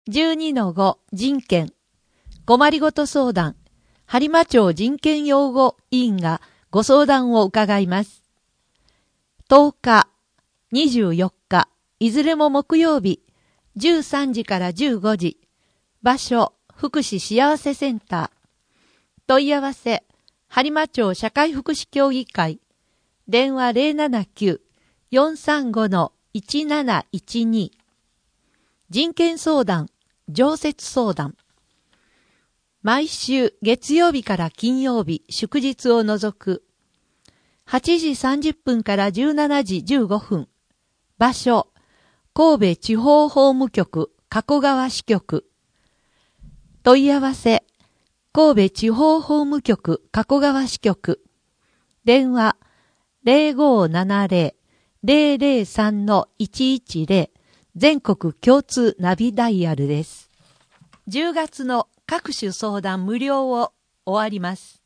12-5 人権困りごと相談播磨町人権擁護委員がご相談を伺います。10日、24日、いずれも木曜日、13時から15時、場所、福祉幸せセンター。問い合わせ、播磨町社会福祉協議会、電話 079-435-1712。人権相談、常設相談。毎週月曜日から金曜日、祝日を除く。8時30分から17時15分。場所、神戸地方法務局、加古川支局。問い合わせ、神戸地方法務局、加古川支局。電話、0570-003-110。全国共通ナビダイヤルです。10月の各種相談無料を終わります。